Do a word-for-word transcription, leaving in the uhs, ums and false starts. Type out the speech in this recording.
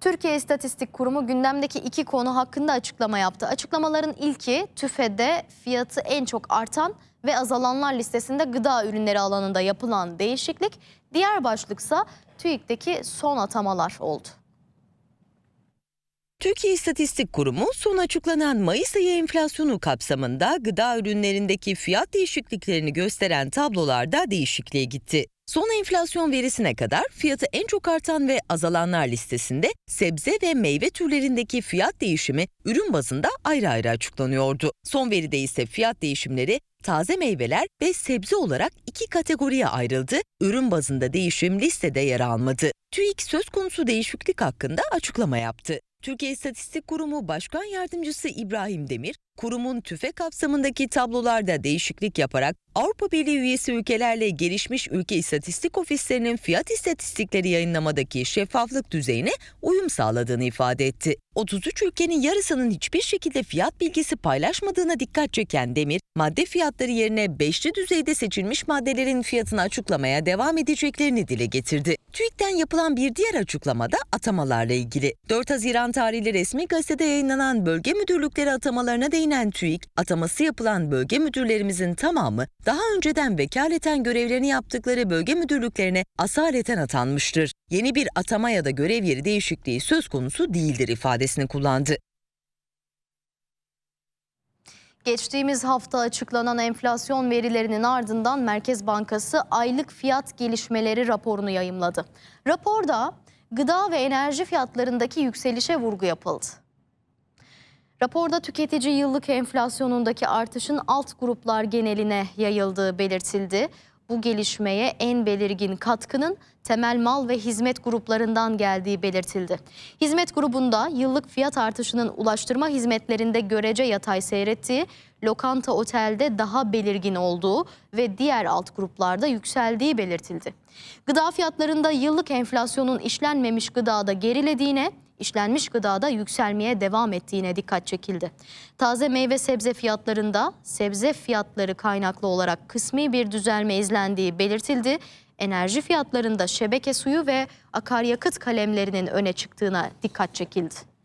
Türkiye İstatistik Kurumu gündemdeki iki konu hakkında açıklama yaptı. Açıklamaların ilki TÜFE'de fiyatı en çok artan ve azalanlar listesinde gıda ürünleri alanında yapılan değişiklik. Diğer başlıksa TÜİK'teki son atamalar oldu. Türkiye İstatistik Kurumu son açıklanan Mayıs ayı enflasyonu kapsamında gıda ürünlerindeki fiyat değişikliklerini gösteren tablolarda değişikliğe gitti. Son enflasyon verisine kadar fiyatı en çok artan ve azalanlar listesinde sebze ve meyve türlerindeki fiyat değişimi ürün bazında ayrı ayrı açıklanıyordu. Son veride ise fiyat değişimleri taze meyveler ve sebze olarak iki kategoriye ayrıldı. Ürün bazında değişim listede yer almadı. TÜİK söz konusu değişiklik hakkında açıklama yaptı. Türkiye İstatistik Kurumu Başkan Yardımcısı İbrahim Demir, kurumun TÜFE kapsamındaki tablolarda değişiklik yaparak Avrupa Birliği üyesi ülkelerle gelişmiş ülke istatistik ofislerinin fiyat istatistikleri yayınlamadaki şeffaflık düzeyine uyum sağladığını ifade etti. otuz üç ülkenin yarısının hiçbir şekilde fiyat bilgisi paylaşmadığına dikkat çeken Demir, madde fiyatları yerine beşli düzeyde seçilmiş maddelerin fiyatını açıklamaya devam edeceklerini dile getirdi. TÜİK'ten yapılan bir diğer açıklamada atamalarla ilgili. dört Haziran tarihli resmi gazetede yayınlanan bölge müdürlükleri atamalarına değinen TÜİK, ataması yapılan bölge müdürlerimizin tamamı daha önceden vekaleten görevlerini yaptıkları bölge müdürlüklerine asaleten atanmıştır. Yeni bir atama ya da görev yeri değişikliği söz konusu değildir ifadesini kullandı. Geçtiğimiz hafta açıklanan enflasyon verilerinin ardından Merkez Bankası aylık fiyat gelişmeleri raporunu yayımladı. Raporda gıda ve enerji fiyatlarındaki yükselişe vurgu yapıldı. Raporda tüketici yıllık enflasyonundaki artışın alt gruplar geneline yayıldığı belirtildi. Bu gelişmeye en belirgin katkının temel mal ve hizmet gruplarından geldiği belirtildi. Hizmet grubunda yıllık fiyat artışının ulaştırma hizmetlerinde görece yatay seyrettiği, lokanta otelde daha belirgin olduğu ve diğer alt gruplarda yükseldiği belirtildi. Gıda fiyatlarında yıllık enflasyonun işlenmemiş gıdada gerilediğine, işlenmiş gıdada yükselmeye devam ettiğine dikkat çekildi. Taze meyve sebze fiyatlarında sebze fiyatları kaynaklı olarak kısmi bir düzelme izlendiği belirtildi. Enerji fiyatlarında şebeke suyu ve akaryakıt kalemlerinin öne çıktığına dikkat çekildi.